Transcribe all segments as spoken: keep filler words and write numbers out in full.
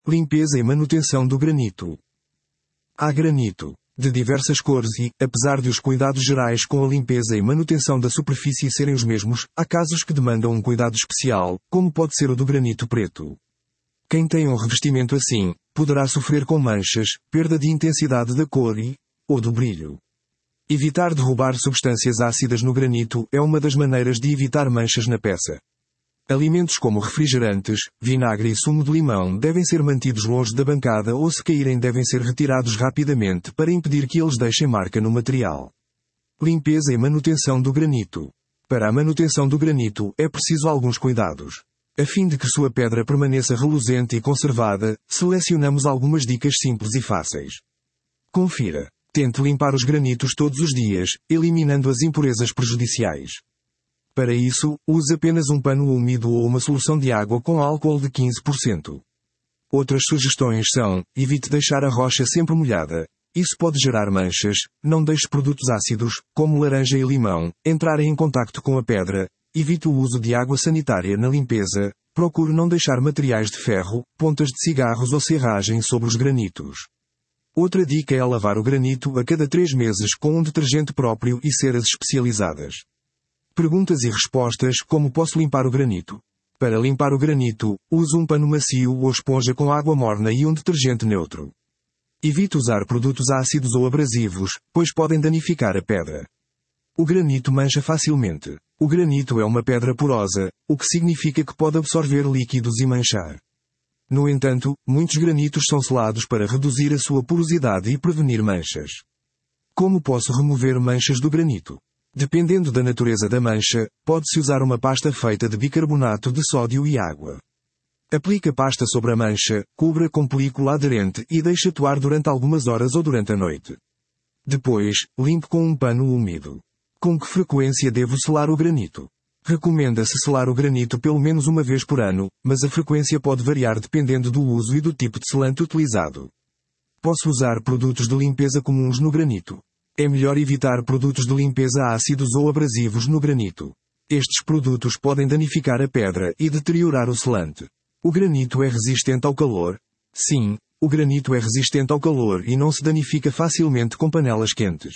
Limpeza e manutenção do granito. Há granito de diversas cores e, apesar de os cuidados gerais com a limpeza e manutenção da superfície serem os mesmos, há casos que demandam um cuidado especial, como pode ser o do granito preto. Quem tem um revestimento assim, poderá sofrer com manchas, perda de intensidade da cor e, ou do brilho. Evitar derrubar substâncias ácidas no granito é uma das maneiras de evitar manchas na peça. Alimentos como refrigerantes, vinagre e sumo de limão devem ser mantidos longe da bancada ou, se caírem, devem ser retirados rapidamente para impedir que eles deixem marca no material. Limpeza e manutenção do granito. Para a manutenção do granito é preciso alguns cuidados. A fim de que sua pedra permaneça reluzente e conservada, selecionamos algumas dicas simples e fáceis. Confira. Tente limpar os granitos todos os dias, eliminando as impurezas prejudiciais. Para isso, use apenas um pano úmido ou uma solução de água com álcool de quinze por cento. Outras sugestões são: evite deixar a rocha sempre molhada. Isso pode gerar manchas. Não deixe produtos ácidos, como laranja e limão, entrarem em contacto com a pedra. Evite o uso de água sanitária na limpeza. Procure não deixar materiais de ferro, pontas de cigarros ou serragem sobre os granitos. Outra dica é lavar o granito a cada três meses com um detergente próprio e ceras especializadas. Perguntas e respostas: como posso limpar o granito? Para limpar o granito, use um pano macio ou esponja com água morna e um detergente neutro. Evite usar produtos ácidos ou abrasivos, pois podem danificar a pedra. O granito mancha facilmente. O granito é uma pedra porosa, o que significa que pode absorver líquidos e manchar. No entanto, muitos granitos são selados para reduzir a sua porosidade e prevenir manchas. Como posso remover manchas do granito? Dependendo da natureza da mancha, pode-se usar uma pasta feita de bicarbonato de sódio e água. Aplique a pasta sobre a mancha, cubra com película aderente e deixe atuar durante algumas horas ou durante a noite. Depois, limpe com um pano úmido. Com que frequência devo selar o granito? Recomenda-se selar o granito pelo menos uma vez por ano, mas a frequência pode variar dependendo do uso e do tipo de selante utilizado. Posso usar produtos de limpeza comuns no granito. É melhor evitar produtos de limpeza ácidos ou abrasivos no granito. Estes produtos podem danificar a pedra e deteriorar o selante. O granito é resistente ao calor? Sim, o granito é resistente ao calor e não se danifica facilmente com panelas quentes.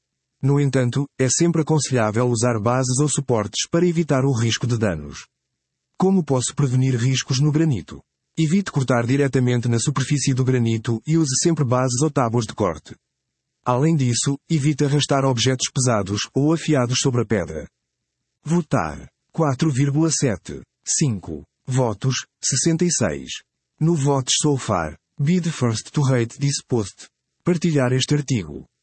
No entanto, é sempre aconselhável usar bases ou suportes para evitar o risco de danos. Como posso prevenir riscos no granito? Evite cortar diretamente na superfície do granito e use sempre bases ou tábuas de corte. Além disso, evite arrastar objetos pesados ou afiados sobre a pedra. Votar. quatro vírgula sete. cinco. Votos, sessenta e seis. No Votes So Far. Be the first to rate this post. Partilhar este artigo.